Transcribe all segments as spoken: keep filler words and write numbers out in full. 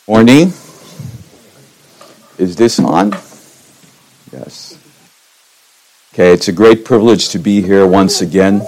Morning. Is this on? Yes. Okay, it's a great privilege to be here once again.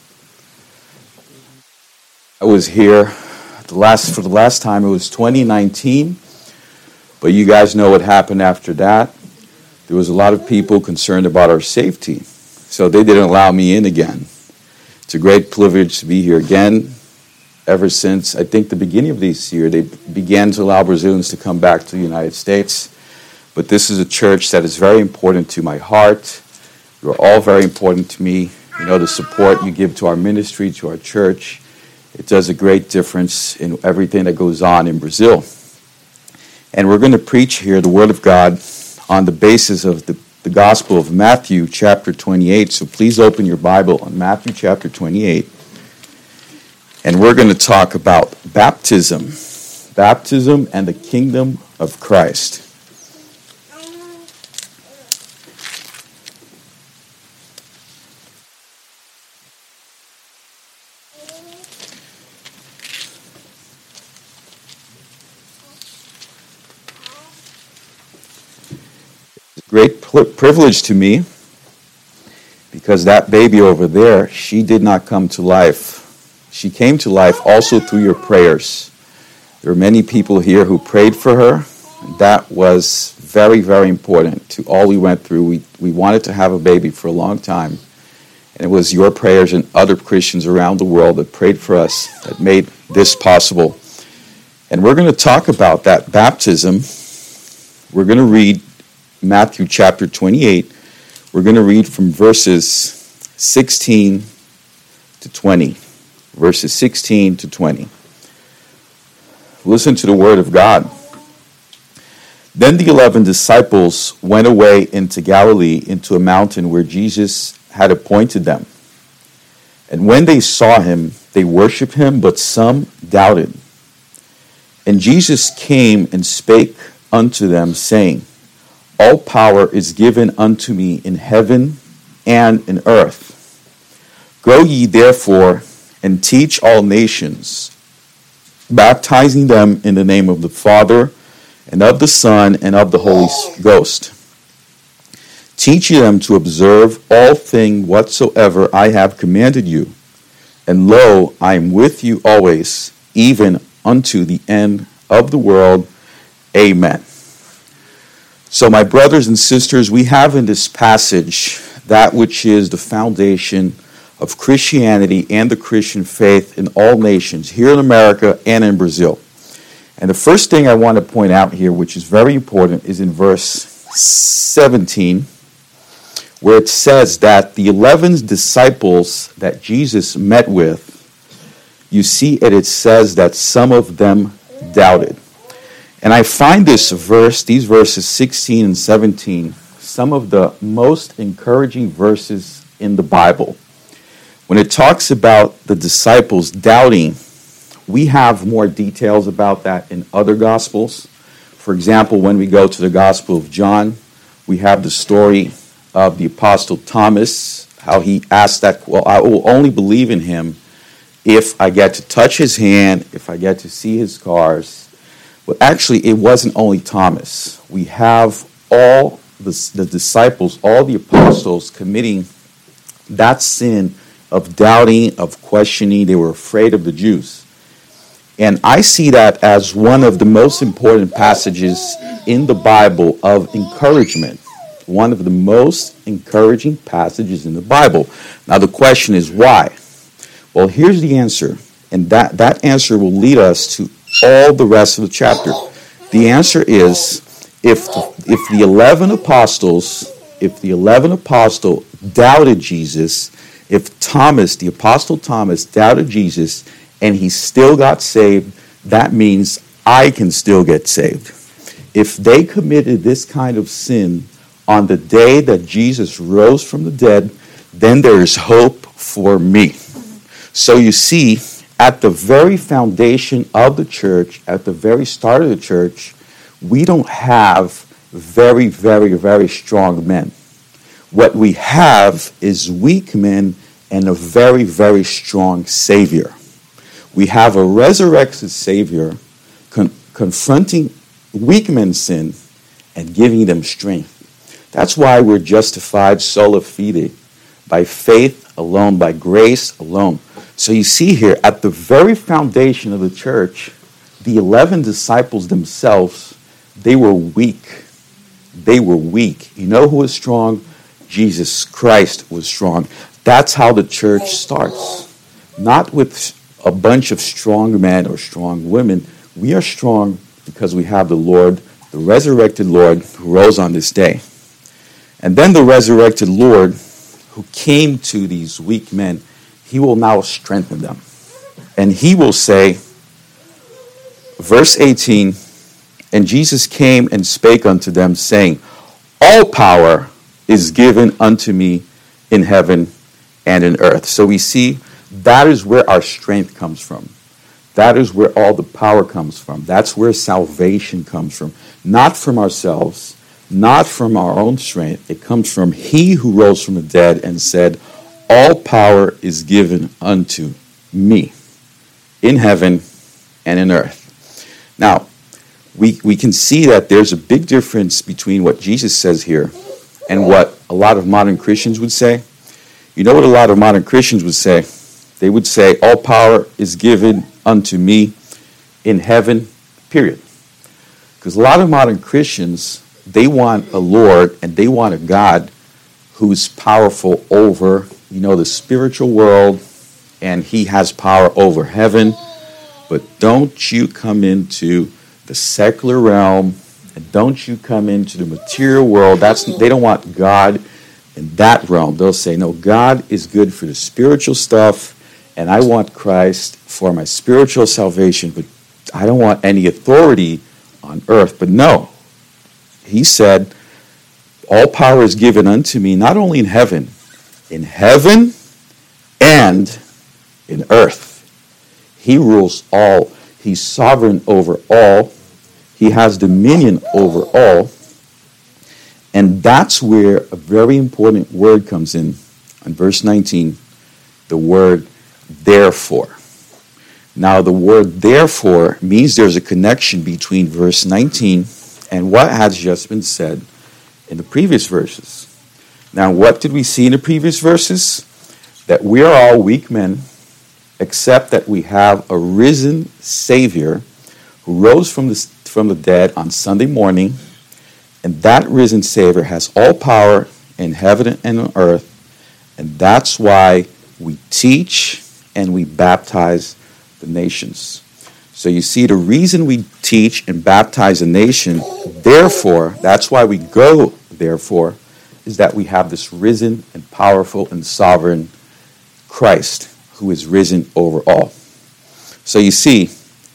I was here the last for the last time. It was twenty nineteen, but you guys know what happened after that. There was a lot of people concerned about our safety, so they didn't allow me in again. It's a great privilege to be here again. Ever since, I think, the beginning of this year, they began to allow Brazilians to come back to the United States. But this is a church that is very important to my heart. You're all very important to me. You know, the support you give to our ministry, to our church, it does a great difference in everything that goes on in Brazil. And we're going to preach here the Word of God on the basis of the, the Gospel of Matthew, chapter twenty-eight. So please open your Bible on Matthew, chapter twenty-eight. And we're going to talk about baptism, baptism and the kingdom of Christ. It's a great privilege to me because that baby over there, she did not come to life. She came to life also through your prayers. There are many people here who prayed for her. And that was very, very important to all we went through. We, we wanted to have a baby for a long time. And it was your prayers and other Christians around the world that prayed for us that made this possible. And we're going to talk about that baptism. We're going to read Matthew chapter twenty-eight. We're going to read from verses sixteen to twenty. Verses sixteen to twenty. Listen to the word of God. Then the eleven disciples went away into Galilee, into a mountain where Jesus had appointed them. And when they saw him, they worshipped him, but some doubted. And Jesus came and spake unto them, saying, All power is given unto me in heaven and in earth. Go ye therefore and teach all nations, baptizing them in the name of the Father, and of the Son, and of the Holy Ghost, teaching them to observe all things whatsoever I have commanded you. And lo, I am with you always, even unto the end of the world. Amen. So, my brothers and sisters, we have in this passage that which is the foundation of Christianity and the Christian faith in all nations, here in America and in Brazil. And the first thing I want to point out here, which is very important, is in verse seventeen, where it says that the eleven disciples that Jesus met with, you see it, it says that some of them doubted. And I find this verse, these verses sixteen and seventeen, some of the most encouraging verses in the Bible. When it talks about the disciples doubting, we have more details about that in other Gospels. For example, when we go to the Gospel of John, we have the story of the Apostle Thomas, how he asked that, well, I will only believe in him if I get to touch his hand, if I get to see his scars. But actually, it wasn't only Thomas. We have all the, the disciples, all the apostles committing that sin of doubting, of questioning. They were afraid of the Jews. And I see that as one of the most important passages in the Bible of encouragement. One of the most encouraging passages in the Bible. Now the question is why? Well, here's the answer. And that, that answer will lead us to all the rest of the chapter. The answer is, if the, if the eleven apostles, if the eleven apostles doubted Jesus, if Thomas, the Apostle Thomas, doubted Jesus and he still got saved, that means I can still get saved. If they committed this kind of sin on the day that Jesus rose from the dead, then there is hope for me. So you see, at the very foundation of the church, at the very start of the church, we don't have very, very, very strong men. What we have is weak men and a very, very strong Savior. We have a resurrected Savior con- confronting weak men's sin and giving them strength. That's why we're justified sola fide, by faith alone, by grace alone. So you see here, at the very foundation of the church, the eleven disciples themselves, they were weak. They were weak. You know who was strong? Jesus Christ was strong. That's how the church starts. Not with a bunch of strong men or strong women. We are strong because we have the Lord, the resurrected Lord, who rose on this day. And then the resurrected Lord, who came to these weak men, he will now strengthen them. And he will say, verse eighteen, and Jesus came and spake unto them, saying, all power is given unto me in heaven and in earth. So we see that is where our strength comes from. That is where all the power comes from. That's where salvation comes from. Not from ourselves, not from our own strength. It comes from he who rose from the dead and said, all power is given unto me in heaven and in earth. Now, we, we can see that there's a big difference between what Jesus says here and what a lot of modern Christians would say. You know what a lot of modern Christians would say? They would say, all power is given unto me in heaven, period. Because a lot of modern Christians, they want a Lord and they want a God who's powerful over, you know, the spiritual world, and he has power over heaven. But don't you come into the secular realm, and don't you come into the material world. That's they don't want God in that realm. They'll say, no, God is good for the spiritual stuff, and I want Christ for my spiritual salvation, but I don't want any authority on earth. But no, he said, all power is given unto me, not only in heaven, in heaven and in earth. He rules all. He's sovereign over all. He has dominion over all. And that's where a very important word comes in. In verse nineteen, the word therefore. Now the word therefore means there's a connection between verse nineteen and what has just been said in the previous verses. Now what did we see in the previous verses? That we are all weak men, except that we have a risen Savior who rose from the, from the dead on Sunday morning, and that risen Savior has all power in heaven and on earth, and that's why we teach and we baptize the nations. So you see, the reason we teach and baptize the nation, therefore, that's why we go, therefore, is that we have this risen and powerful and sovereign Christ who is risen over all. So you see,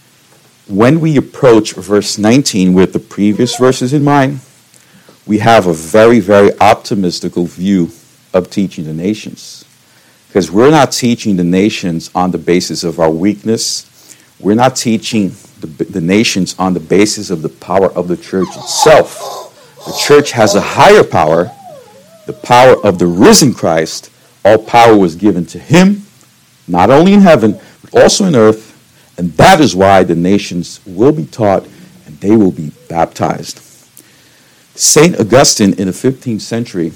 when we approach verse nineteen with the previous verses in mind, we have a very, very optimistical view of teaching the nations. Because we're not teaching the nations on the basis of our weakness. We're not teaching the, the nations on the basis of the power of the church itself. The church has a higher power, the power of the risen Christ. All power was given to him, not only in heaven, but also in earth. And that is why the nations will be taught and they will be baptized. Saint Augustine in the fifteenth century,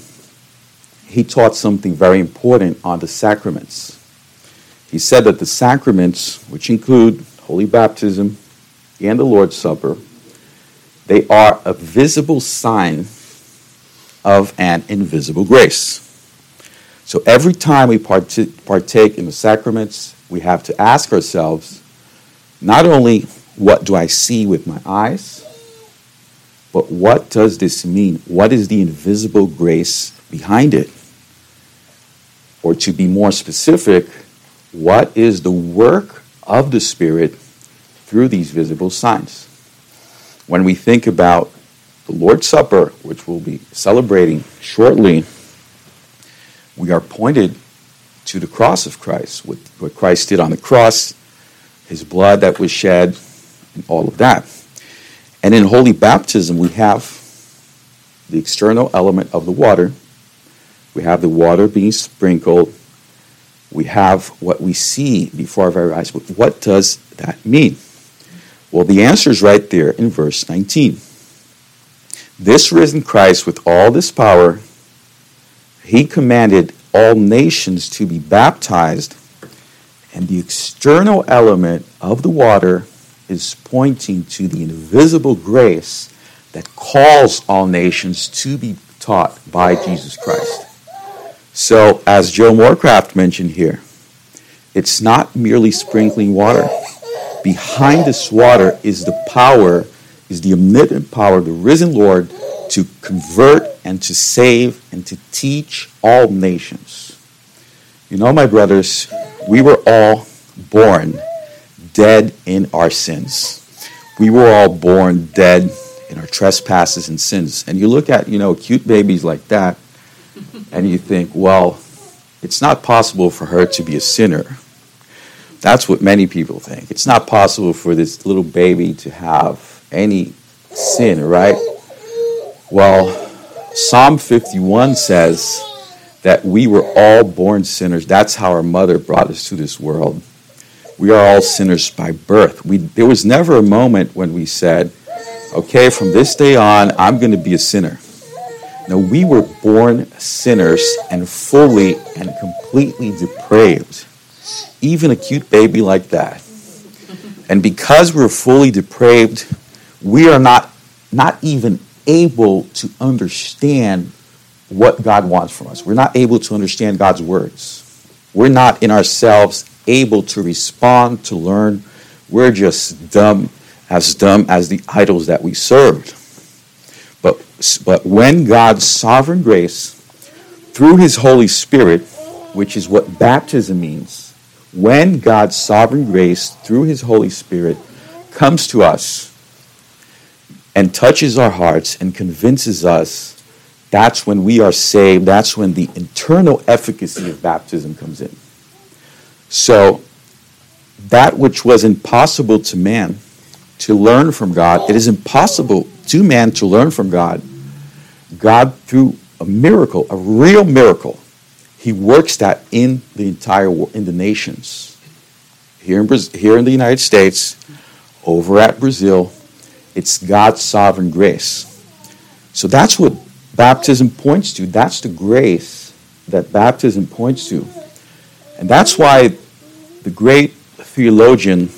he taught something very important on the sacraments. He said that the sacraments, which include Holy Baptism and the Lord's Supper, they are a visible sign of an invisible grace. So every time we partake in the sacraments, we have to ask ourselves, not only what do I see with my eyes, but what does this mean? What is the invisible grace behind it? Or to be more specific, what is the work of the Spirit through these visible signs? When we think about the Lord's Supper, which we'll be celebrating shortly, we are pointed to the cross of Christ, what, what Christ did on the cross, his blood that was shed, and all of that. And in Holy Baptism, we have the external element of the water. We have the water being sprinkled. We have what we see before our very eyes. But what does that mean? Well, the answer is right there in verse nineteen. This risen Christ with all this power, he commanded all nations to be baptized, and the external element of the water is pointing to the invisible grace that calls all nations to be taught by Jesus Christ. So, as Joe Morecraft mentioned here, it's not merely sprinkling water. Behind this water is the power, is the omnipotent power of the risen Lord to convert and to save and to teach all nations. You know, my brothers, we were all born dead in our sins. We were all born dead in our trespasses and sins. And you look at, you know, cute babies like that, and you think, well, it's not possible for her to be a sinner. That's what many people think. It's not possible for this little baby to have any sin, right? Well, Psalm fifty-one says that we were all born sinners. That's how our mother brought us to this world. We are all sinners by birth. We, there was never a moment when we said, okay, from this day on, I'm going to be a sinner. No, we were born sinners and fully and completely depraved. Even a cute baby like that. And because we're fully depraved, we are not, not even able to understand what God wants from us. We're not able to understand God's words. We're not in ourselves able to respond, to learn. We're just dumb, as dumb as the idols that we served. But, but when God's sovereign grace, through his Holy Spirit, which is what baptism means, when God's sovereign grace, through his Holy Spirit, comes to us and touches our hearts and convinces us, that's when we are saved. That's when the internal efficacy of baptism comes in. So, that which was impossible to man to learn from God, it is impossible to man to learn from God. God, through a miracle, a real miracle, he works that in the entire world, in the nations. Here in, Brazil, here in the United States, over at Brazil, it's God's sovereign grace. So that's what baptism points to. That's the grace that baptism points to. And that's why the great theologian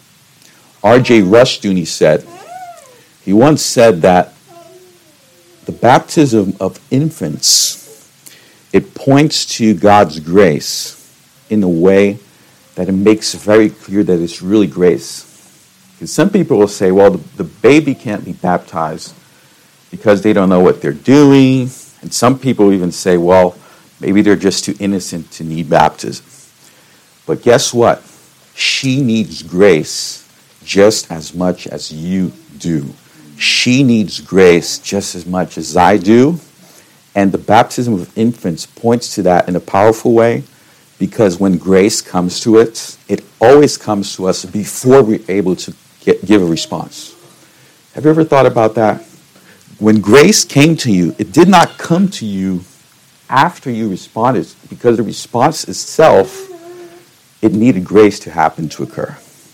R J Rushdoony said, he once said that the baptism of infants, it points to God's grace in a way that it makes very clear that it's really grace. Because some people will say, well, the, the baby can't be baptized because they don't know what they're doing. And some people even say, well, maybe they're just too innocent to need baptism. But guess what? She needs grace just as much as you do. She needs grace just as much as I do. And the baptism of infants points to that in a powerful way, because when grace comes to it, it always comes to us before we're able to get, give a response. Have you ever thought about that? When grace came to you, it did not come to you after you responded, because the response itself, it needed grace to happen to occur.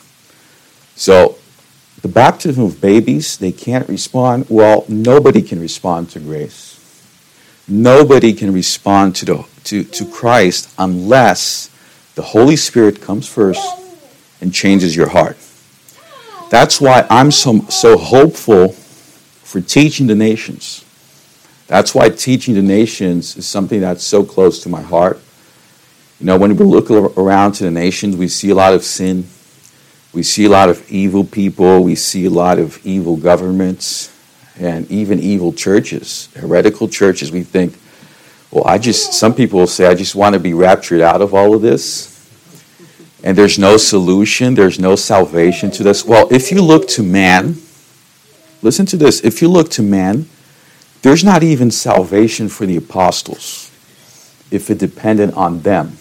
So, the baptism of babies, they can't respond. Well, nobody can respond to grace. Nobody can respond to, the, to, to Christ unless the Holy Spirit comes first and changes your heart. That's why I'm so, so hopeful for teaching the nations. That's why teaching the nations is something that's so close to my heart. You know, when we look around to the nations, we see a lot of sin. We see a lot of evil people. We see a lot of evil governments. And even evil churches, heretical churches. We think, well, I just, some people will say, I just want to be raptured out of all of this. And there's no solution, there's no salvation to this. Well, if you look to man, listen to this, if you look to man, there's not even salvation for the apostles if it depended on them.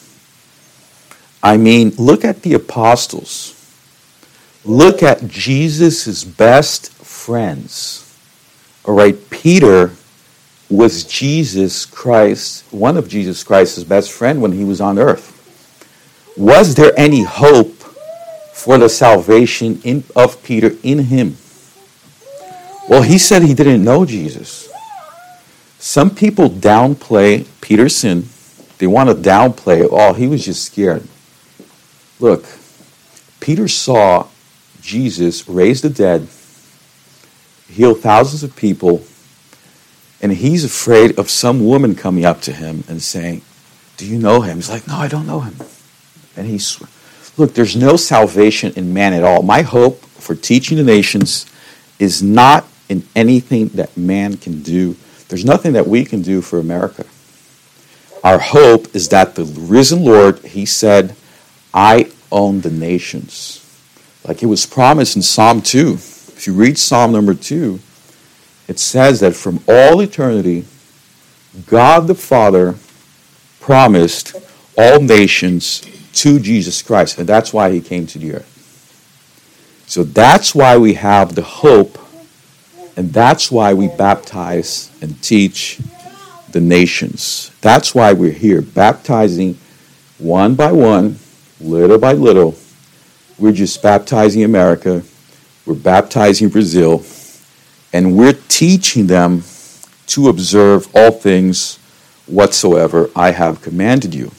I mean, look at the apostles. Look at Jesus' best friends. All right, Peter was Jesus Christ, one of Jesus Christ's best friend when he was on earth. Was there any hope for the salvation in, of Peter in him. Well, he said he didn't know Jesus. Some people downplay Peter's sin. They want to downplay, oh, he was just scared. Look, Peter saw Jesus raise the dead, heal thousands of people, and he's afraid of some woman coming up to him and saying, do you know him? He's like, no, I don't know him. And he's, look, there's no salvation in man at all. My hope for teaching the nations is not in anything that man can do. There's nothing that we can do for America. Our hope is that the risen Lord, he said, I own the nations. Like it was promised in Psalm two. If you read Psalm number two, it says that from all eternity, God the Father promised all nations to Jesus Christ. And that's why he came to the earth. So that's why we have the hope, and that's why we baptize and teach the nations. That's why we're here, baptizing one by one, little by little. We're just baptizing America, we're baptizing Brazil, and we're teaching them to observe all things whatsoever I have commanded you.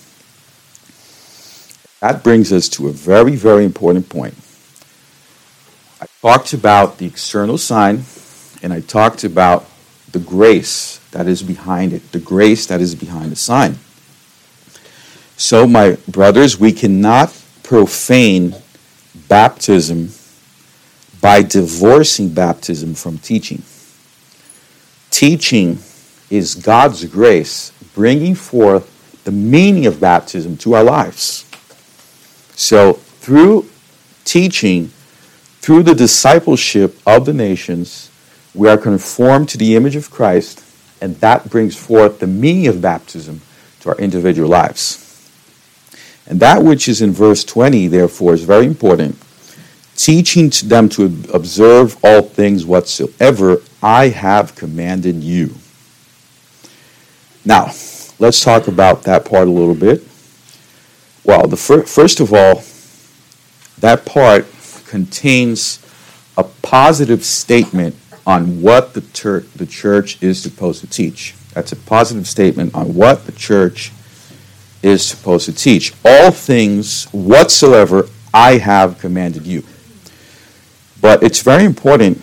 That brings us to a very, very important point. I talked about the external sign, and I talked about the grace that is behind it, the grace that is behind the sign. So, my brothers, we cannot profane baptism by divorcing baptism from teaching. Teaching is God's grace bringing forth the meaning of baptism to our lives. So, through teaching, through the discipleship of the nations, we are conformed to the image of Christ, and that brings forth the meaning of baptism to our individual lives. And that which is in verse twenty, therefore, is very important. Teaching them to observe all things whatsoever I have commanded you. Now, let's talk about that part a little bit. Well, the fir- first of all, that part contains a positive statement on what the, ter- the church is supposed to teach. That's a positive statement on what the church is supposed to teach. All things whatsoever I have commanded you. But it's very important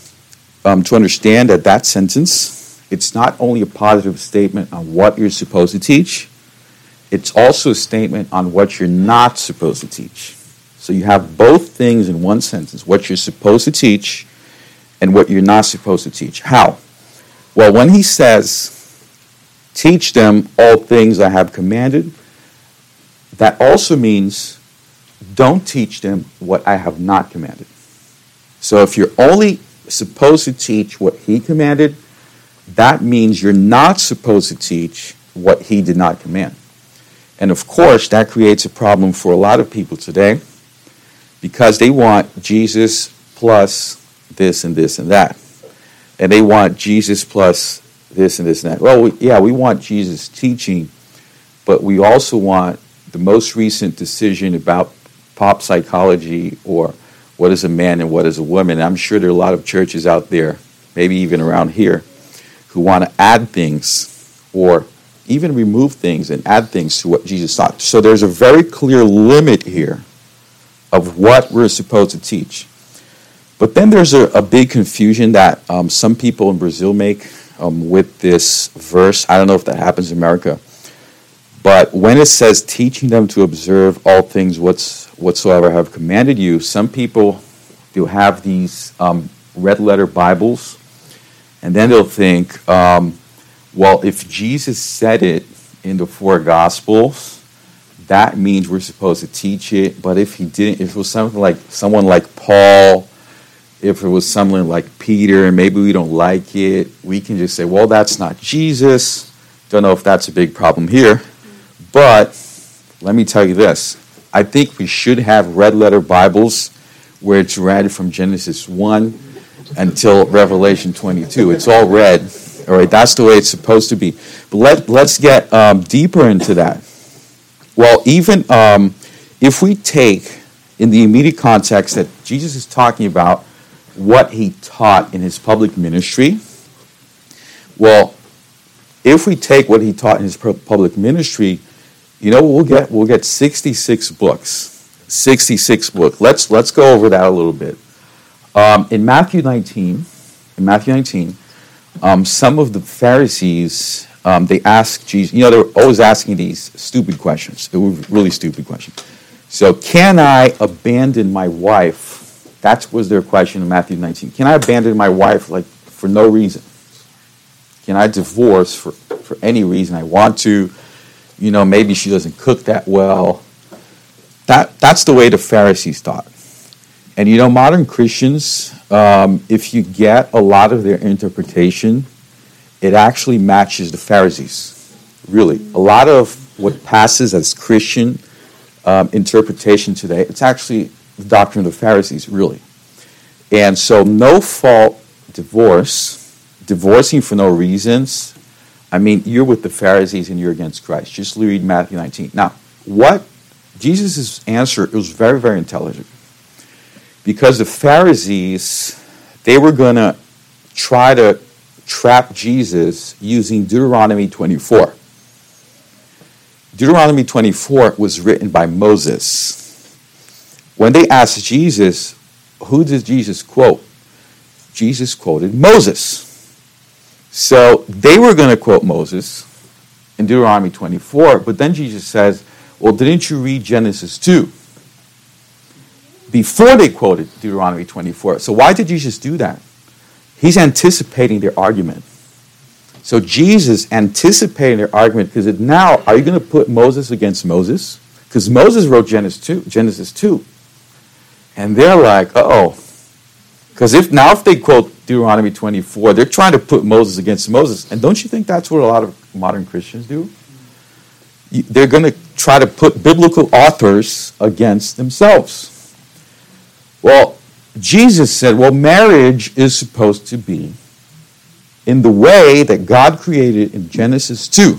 um, to understand that that sentence, it's not only a positive statement on what you're supposed to teach, it's also a statement on what you're not supposed to teach. So you have both things in one sentence, what you're supposed to teach and what you're not supposed to teach. How? Well, when he says, teach them all things I have commanded, that also means don't teach them what I have not commanded. So if you're only supposed to teach what he commanded, that means you're not supposed to teach what he did not command. And of course, that creates a problem for a lot of people today because they want Jesus plus this and this and that. And they want Jesus plus this and this and that. Well, we, yeah, we want Jesus teaching, but we also want the most recent decision about pop psychology or what is a man and what is a woman. I'm sure there are a lot of churches out there, maybe even around here, who want to add things or even remove things and add things to what Jesus taught. So there's a very clear limit here of what we're supposed to teach. But then there's a, a big confusion that um, some people in Brazil make um, with this verse. I don't know if that happens in America. But when it says teaching them to observe all things what's, whatsoever I have commanded you, some people, they'll have these um, red letter Bibles, and then they'll think, um, well, if Jesus said it in the four Gospels, that means we're supposed to teach it. But if he didn't, if it was something like someone like Paul, if it was someone like Peter, and maybe we don't like it, we can just say, well, that's not Jesus. Don't know if that's a big problem here. But let me tell you this. I think we should have red letter Bibles where it's read from Genesis one until Revelation twenty-two. It's all red. All right, that's the way it's supposed to be. But let, let's get um, deeper into that. Well, even um, if we take in the immediate context that Jesus is talking about what he taught in his public ministry. Well, if we take what he taught in his public ministry, you know, we'll get we'll get sixty-six books. sixty-six books. Let's let's go over that a little bit. Um, in Matthew nineteen, in Matthew nineteen, um, some of the Pharisees um, they asked Jesus. You know, they're always asking these stupid questions. It was really stupid questions. So, can I abandon my wife? That was their question in Matthew nineteen. Can I abandon my wife like for no reason? Can I divorce for, for any reason I want to? You know, maybe she doesn't cook that well. That that's the way the Pharisees thought. And you know, modern Christians, um, if you get a lot of their interpretation, it actually matches the Pharisees. Really, a lot of what passes as Christian um, interpretation today, it's actually the doctrine of the Pharisees, really. And so, no fault divorce. Divorcing for no reasons, I mean, you're with the Pharisees and you're against Christ. Just read Matthew nineteen. Now, what Jesus' answer, it was very, very intelligent. Because the Pharisees, they were going to try to trap Jesus using Deuteronomy twenty-four. Deuteronomy twenty-four was written by Moses. When they asked Jesus, who did Jesus quote? Jesus quoted Moses. So they were going to quote Moses in Deuteronomy twenty-four, but then Jesus says, well, didn't you read Genesis two? Before they quoted Deuteronomy twenty-four. So why did Jesus do that? He's anticipating their argument. So Jesus anticipating their argument, because now, are you going to put Moses against Moses? Because Moses wrote Genesis two, Genesis two. And they're like, uh-oh. Because if now if they quote Deuteronomy twenty-four, they're trying to put Moses against Moses. And don't you think that's what a lot of modern Christians do? They're going to try to put biblical authors against themselves. Well, Jesus said, well, marriage is supposed to be in the way that God created in Genesis two.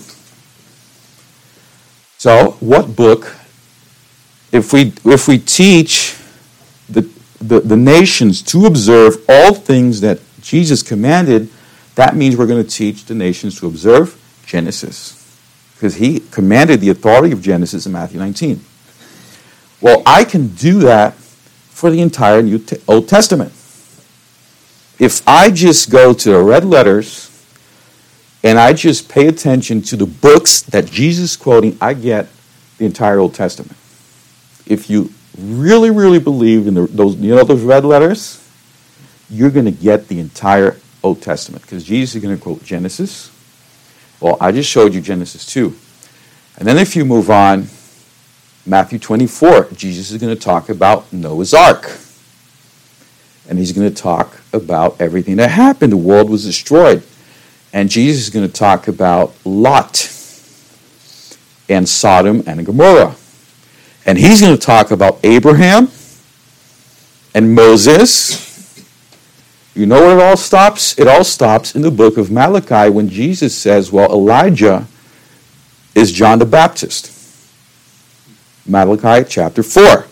So, what book, if we if we teach the The, the nations to observe all things that Jesus commanded, that means we're going to teach the nations to observe Genesis. Because he commanded the authority of Genesis in Matthew nineteen. Well, I can do that for the entire New Te- Old Testament. If I just go to the red letters and I just pay attention to the books that Jesus is quoting, I get the entire Old Testament. If you really, really believe in the, those, you know, those red letters, you're going to get the entire Old Testament because Jesus is going to quote Genesis. Well, I just showed you Genesis two. And then if you move on, Matthew twenty-four, Jesus is going to talk about Noah's Ark. And he's going to talk about everything that happened. The world was destroyed. And Jesus is going to talk about Lot and Sodom and Gomorrah. And he's going to talk about Abraham and Moses. You know where it all stops? It all stops in the book of Malachi when Jesus says, well, Elijah is John the Baptist. Malachi chapter four.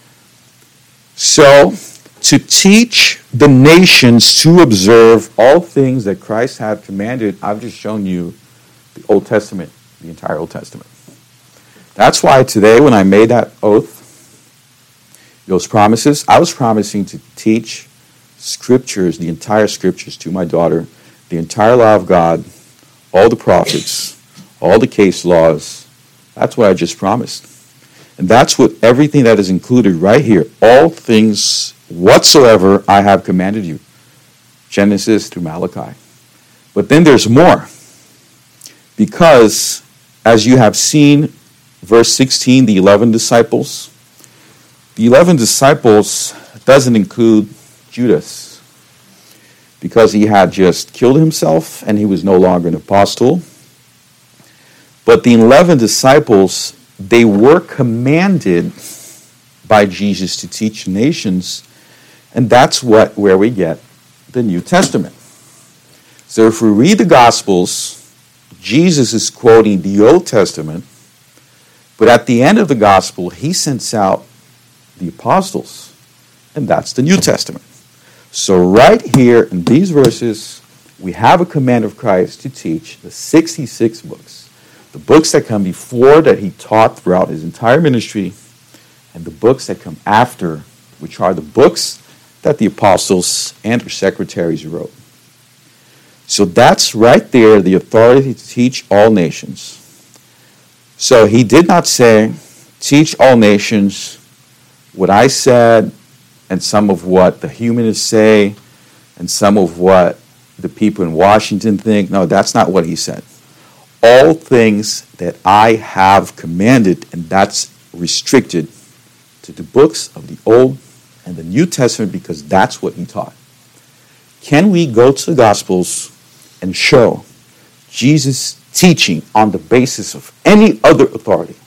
So, to teach the nations to observe all things that Christ had commanded, I've just shown you the Old Testament, the entire Old Testament. That's why today when I made that oath, those promises, I was promising to teach scriptures, the entire scriptures to my daughter, the entire law of God, all the prophets, all the case laws. That's what I just promised. And that's what everything that is included right here, all things whatsoever I have commanded you. Genesis through Malachi. But then there's more. Because as you have seen, verse sixteen, the eleven disciples. The eleven disciples doesn't include Judas because he had just killed himself and he was no longer an apostle. But the eleven disciples, they were commanded by Jesus to teach nations, and that's what where we get the New Testament. So if we read the Gospels, Jesus is quoting the Old Testament, but at the end of the Gospel, he sends out the apostles. And that's the New Testament. So right here in these verses, we have a command of Christ to teach the sixty-six books. The books that come before that he taught throughout his entire ministry, and the books that come after, which are the books that the apostles and their secretaries wrote. So that's right there, the authority to teach all nations. So he did not say, teach all nations what I said and some of what the humanists say and some of what the people in Washington think. No, that's not what he said. All things that I have commanded, and that's restricted to the books of the Old and the New Testament because that's what he taught. Can we go to the Gospels and show Jesus' teaching on the basis of any other authority?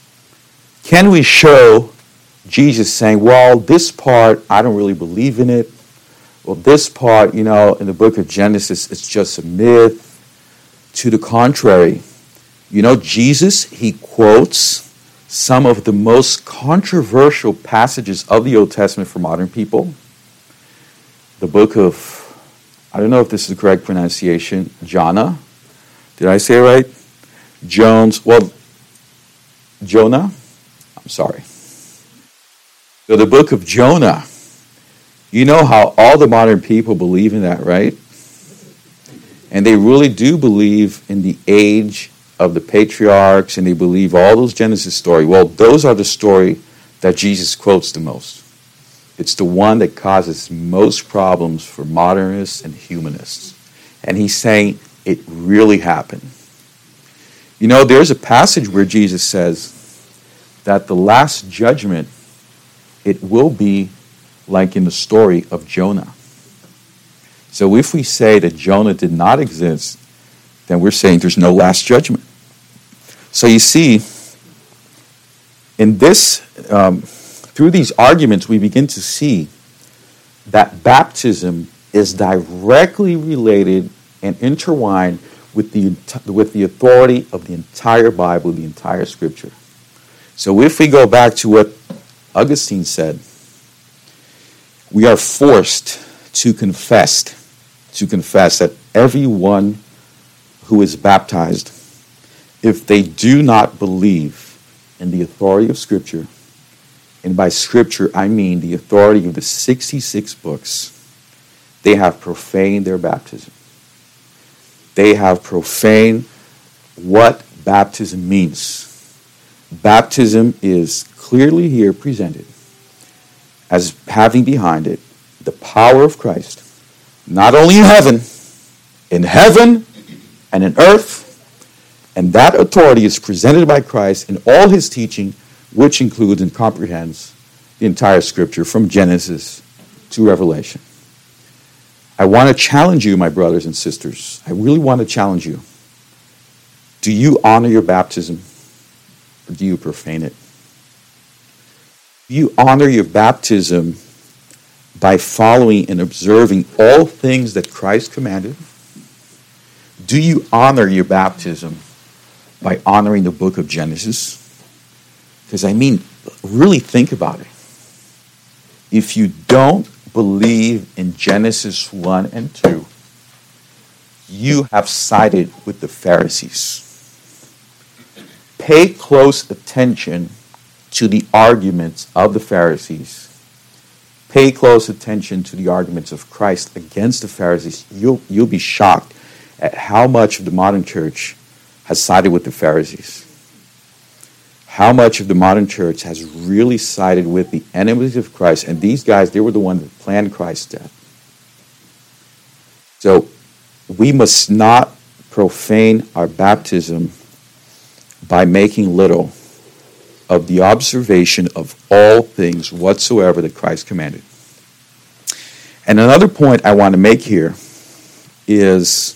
Can we show Jesus saying, well, this part, I don't really believe in it. Well, this part, you know, in the book of Genesis, it's just a myth. To the contrary, you know, Jesus, he quotes some of the most controversial passages of the Old Testament for modern people. The book of, I don't know if this is the correct pronunciation, Jonah. Did I say it right? Jones, well, Jonah? I'm sorry. So the book of Jonah, you know how all the modern people believe in that, right? And they really do believe in the age of the patriarchs, and they believe all those Genesis stories. Well, those are the story that Jesus quotes the most. It's the one that causes most problems for modernists and humanists. And he's saying it really happened. You know, there's a passage where Jesus says that the last judgment, it will be like in the story of Jonah. So if we say that Jonah did not exist, then we're saying there's no last judgment. So you see, in this, um, through these arguments, we begin to see that baptism is directly related and intertwined with the, with the authority of the entire Bible, the entire Scripture. So if we go back to what Augustine said, we are forced to confess, to confess that everyone who is baptized, if they do not believe in the authority of Scripture, and by Scripture I mean the authority of the sixty-six books, they have profaned their baptism. They have profaned what baptism means. Baptism is clearly here presented as having behind it the power of Christ, not only in heaven, in heaven and in earth, and that authority is presented by Christ in all his teaching, which includes and comprehends the entire Scripture from Genesis to Revelation. I want to challenge you, my brothers and sisters. I really want to challenge you. Do you honor your baptism, or do you profane it? Do you honor your baptism by following and observing all things that Christ commanded? Do you honor your baptism by honoring the book of Genesis? Because, I mean, really think about it. If you don't believe in Genesis one and two, you have sided with the Pharisees. Pay close attention to the arguments of the Pharisees. Pay close attention to the arguments of Christ against the Pharisees. You'll, you'll be shocked at how much of the modern church has sided with the Pharisees. How much of the modern church has really sided with the enemies of Christ. And these guys, they were the ones that planned Christ's death. So we must not profane our baptism by making little of the observation of all things whatsoever that Christ commanded. And another point I want to make here is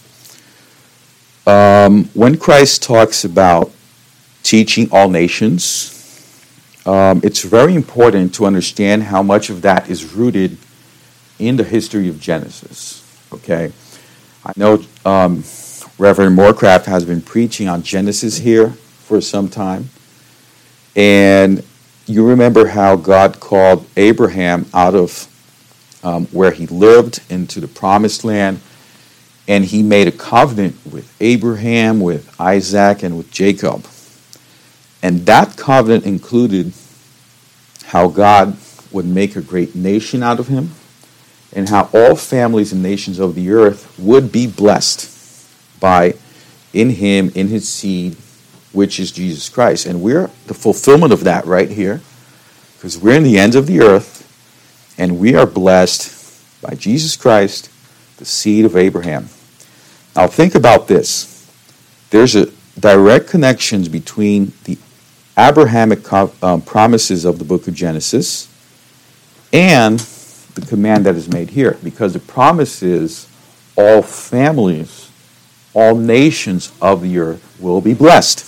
um, when Christ talks about teaching all nations, um, it's very important to understand how much of that is rooted in the history of Genesis. Okay, I know um, Reverend Moorcraft has been preaching on Genesis here for some time. And you remember how God called Abraham out of um, where he lived into the promised land, and he made a covenant with Abraham, with Isaac, and with Jacob. And that covenant included how God would make a great nation out of him, and how all families and nations of the earth would be blessed by, in him, in his seed, which is Jesus Christ. And we're the fulfillment of that right here, because we're in the end of the earth, and we are blessed by Jesus Christ, the seed of Abraham. Now think about this. There's a direct connection between the Abrahamic um, promises of the book of Genesis and the command that is made here, because the promise is all families, all nations of the earth will be blessed.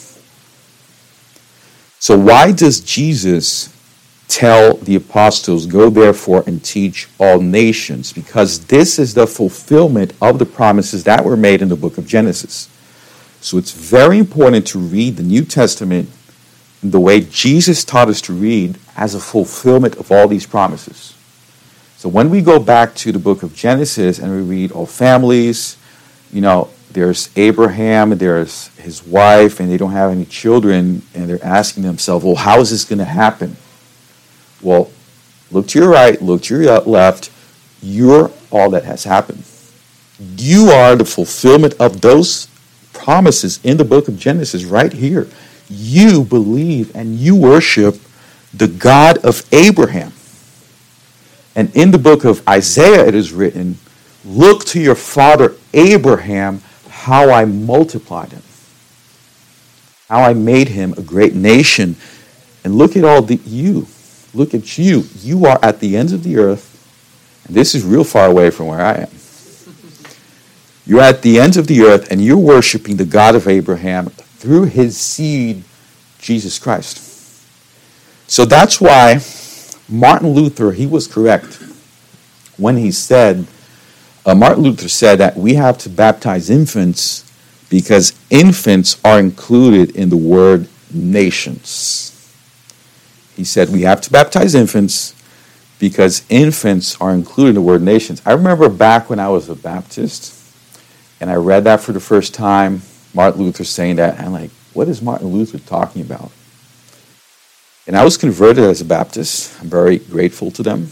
So why does Jesus tell the apostles, go therefore and teach all nations? Because this is the fulfillment of the promises that were made in the book of Genesis. So it's very important to read the New Testament the way Jesus taught us to read, as a fulfillment of all these promises. So when we go back to the book of Genesis and we read all families, you know, there's Abraham, there's his wife, and they don't have any children, and they're asking themselves, well, how is this going to happen? Well, look to your right, look to your left. You're all that has happened. You are the fulfillment of those promises in the book of Genesis right here. You believe and you worship the God of Abraham. And in the book of Isaiah it is written, look to your father Abraham, how I multiplied him, how I made him a great nation. And look at all the you. Look at you. You are at the ends of the earth. And this is real far away from where I am. You're at the ends of the earth and you're worshiping the God of Abraham through his seed, Jesus Christ. So that's why Martin Luther, he was correct when he said, uh, Martin Luther said that we have to baptize infants because infants are included in the word nations. He said we have to baptize infants because infants are included in the word nations. I remember back when I was a Baptist and I read that for the first time, Martin Luther saying that, and I'm like, what is Martin Luther talking about? And I was converted as a Baptist. I'm very grateful to them.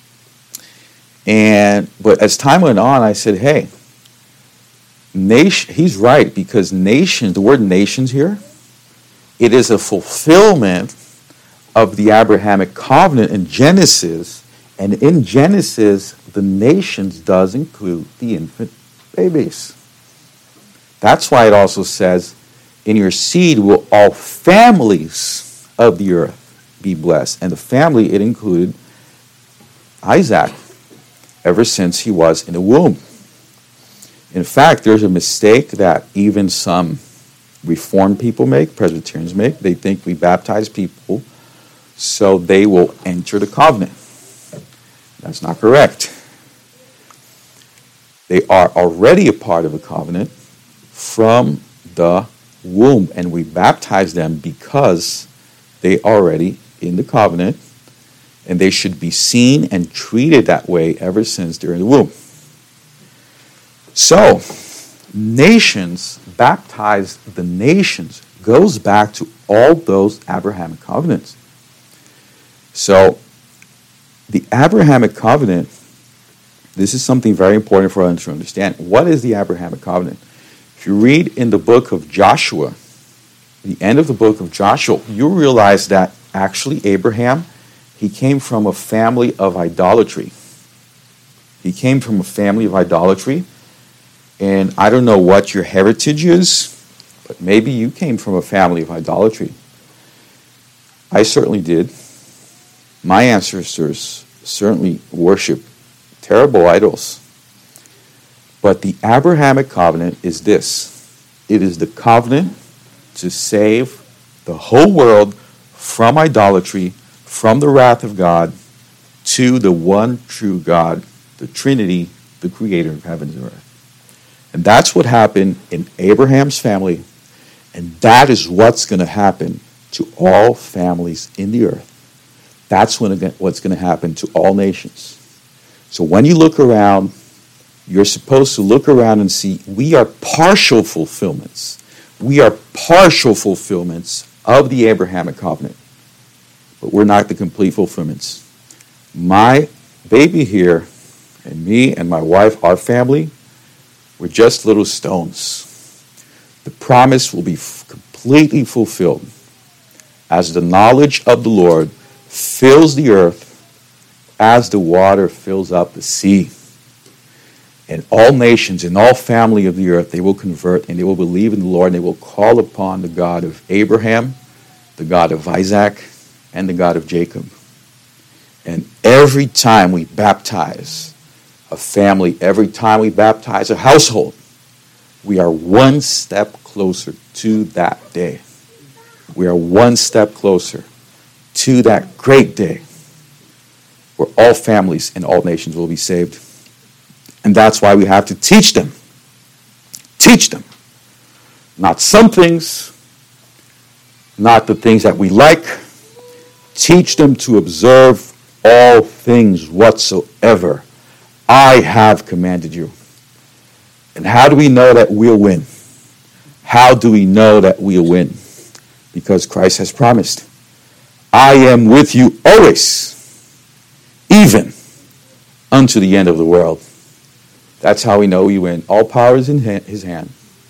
And but as time went on, I said, hey, nation, he's right, because nations, the word nations here, it is a fulfillment of the Abrahamic covenant in Genesis. And in Genesis, the nations does include the infant babies. That's why it also says, in your seed will all families of the earth be blessed. And the family, it included Isaac, ever since he was in the womb. In fact, there's a mistake that even some Reformed people make, Presbyterians make. They think we baptize people so they will enter the covenant. That's not correct. They are already a part of a covenant from the womb, and we baptize them because they are already in the covenant, and they should be seen and treated that way ever since they're in the womb. So, nations, baptize the nations, goes back to all those Abrahamic covenants. So, the Abrahamic covenant, this is something very important for us to understand. What is the Abrahamic covenant? If you read in the book of Joshua, the end of the book of Joshua, you realize that actually Abraham, he came from a family of idolatry. He came from a family of idolatry. And I don't know what your heritage is, but maybe you came from a family of idolatry. I certainly did. My ancestors certainly worship terrible idols. But the Abrahamic covenant is this. It is the covenant to save the whole world from idolatry, from the wrath of God, to the one true God, the Trinity, the creator of heaven and earth. And that's what happened in Abraham's family, and that is what's going to happen to all families in the earth. That's when it, what's going to happen to all nations. So when you look around, you're supposed to look around and see we are partial fulfillments. We are partial fulfillments of the Abrahamic covenant, but we're not the complete fulfillments. My baby here and me and my wife, our family, we're just little stones. The promise will be f- completely fulfilled as the knowledge of the Lord fills the earth as the water fills up the sea. And all nations and all family of the earth, they will convert and they will believe in the Lord and they will call upon the God of Abraham, the God of Isaac, and the God of Jacob. And every time we baptize a family, every time we baptize a household, we are one step closer to that day. We are one step closer to that great day where all families and all nations will be saved. And that's why we have to teach them. Teach them. Not some things, not the things that we like. Teach them to observe all things whatsoever I have commanded you. And how do we know that we'll win? How do we know that we'll win? Because Christ has promised, I am with you always, even unto the end of the world. That's how we know we win. All power is in his hand.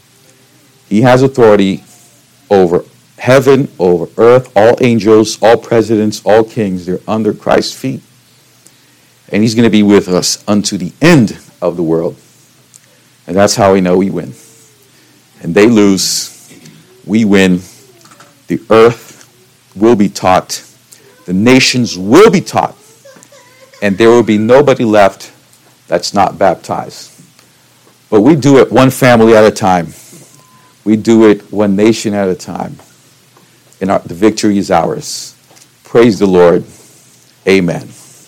He has authority over heaven, over earth, all angels, all presidents, all kings. They're under Christ's feet. And he's going to be with us unto the end of the world. And that's how we know we win. And they lose. We win. The earth will be taught. The nations will be taught. And there will be nobody left that's not baptized. But we do it one family at a time. We do it one nation at a time. And our, the victory is ours. Praise the Lord. Amen.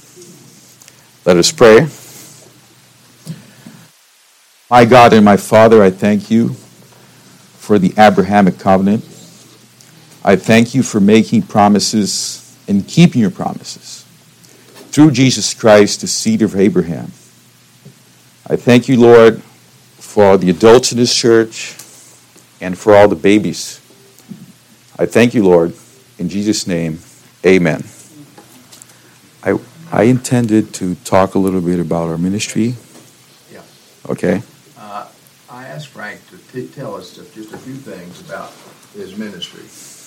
Let us pray. My God and my Father, I thank you for the Abrahamic covenant. I thank you for making promises and keeping your promises through Jesus Christ, the seed of Abraham. I thank you, Lord, for all the adults in this church and for all the babies. I thank you, Lord. In Jesus' name, amen. I I intended to talk a little bit about our ministry. Yeah. Okay. Uh, I asked Frank to t- tell us just a few things about his ministry.